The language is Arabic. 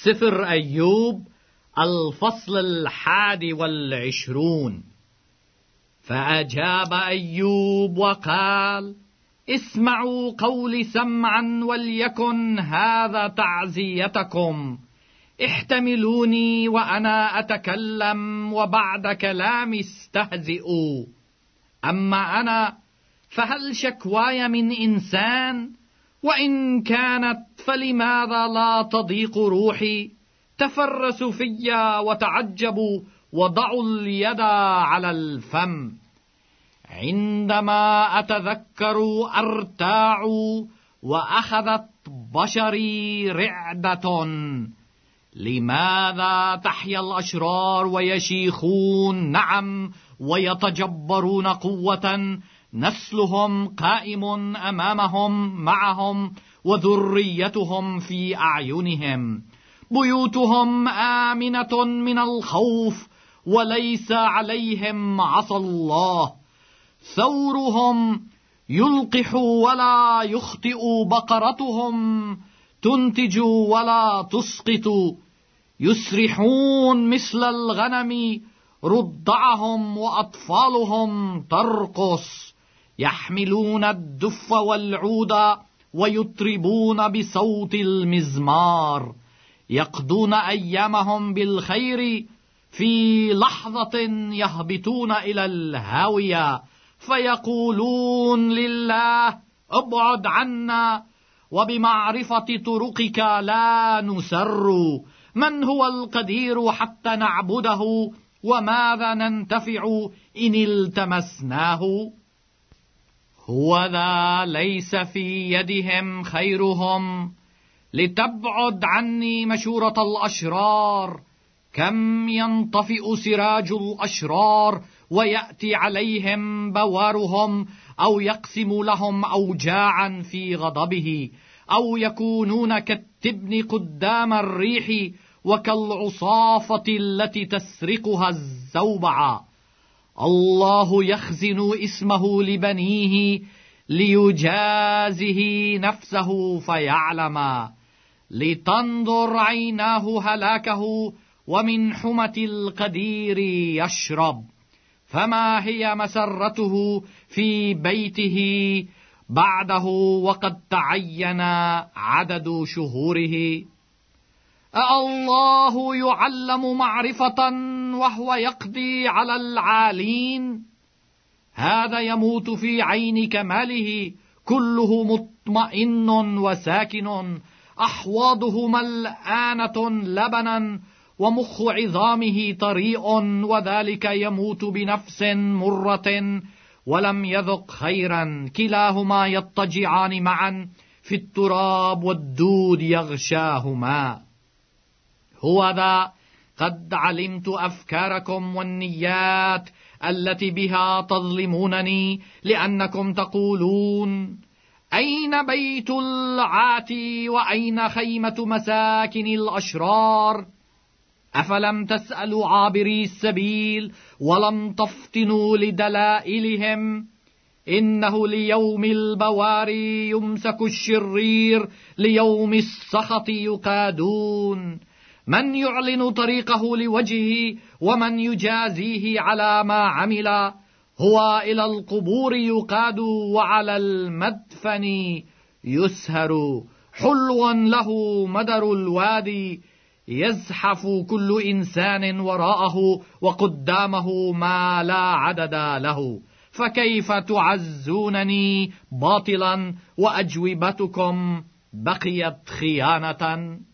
سفر أيوب الفصل 21. فأجاب أيوب وقال: اسمعوا قولي سمعا، وليكن هذا تعزيتكم. احتملوني وأنا أتكلم، وبعد كلامي استهزئوا. أما أنا فهل شكواي من إنسان؟ وإن كانت فلماذا لا تضيق روحي؟ تفرسوا في وتعجبوا، وضعوا اليد على الفم. عندما أتذكر أرتاع، وأخذت بشري رعدة. لماذا تحيا الأشرار ويشيخون؟ نعم، ويتجبرون قوة. نسلهم قائم أمامهم معهم، وذريتهم في أعينهم. بيوتهم آمنة من الخوف، وليس عليهم عصا الله. ثورهم يلقح ولا يخطئ، بقرتهم تنتج ولا تسقط. يسرحون مثل الغنم، رضعهم وأطفالهم ترقص. يحملون الدف والعود، ويطربون بصوت المزمار. يقضون أيامهم بالخير، في لحظة يهبطون إلى الهاوية. فيقولون لله: ابعد عنا، وبمعرفة طرقك لا نسر. من هو القدير حتى نعبده؟ وماذا ننتفع إن التمسناه؟ هو ذا ليس في يدهم خيرهم، لتبعد عني مشورة الأشرار. كم ينطفئ سراج الأشرار، ويأتي عليهم بوارهم، أو يقسم لهم أوجاعا في غضبه، أو يكونون كالتبن قدام الريح، وكالعصافة التي تسرقها الزوبعة. الله يخزن اسمه لبنيه، ليجازه نفسه فيعلم. لتنظر عيناه هلاكه، ومن حمة القدير يشرب. فما هي مسرته في بيته بعده، وقد تعين عدد شهوره؟ الله يعلم معرفة، وهو يقضي على العالين. هذا يموت في عين كماله، كله مطمئن وساكن. أحواضه ملآنة لبنا، ومخ عظامه طريء. وذلك يموت بنفس مرة، ولم يذق خيرا. كلاهما يضطجعان معا في التراب، والدود يغشاهما. هو ذا قد علمت أفكاركم والنيات التي بها تظلمونني، لأنكم تقولون: أين بيت العاتي؟ وأين خيمة مساكن الأشرار؟ أفلم تسألوا عابري السبيل، ولم تفطنوا لدلائلهم؟ إنه ليوم البواري يمسك الشرير، ليوم السخط يقادون. من يعلن طريقه لوجهه، ومن يجازيه على ما عمل؟ هو إلى القبور يقاد، وعلى المدفن يسهر. حلو له مدر الوادي، يزحف كل إنسان وراءه، وقدامه ما لا عدد له. فكيف تعزونني باطلا، وأجوبتكم بقيت خيانة؟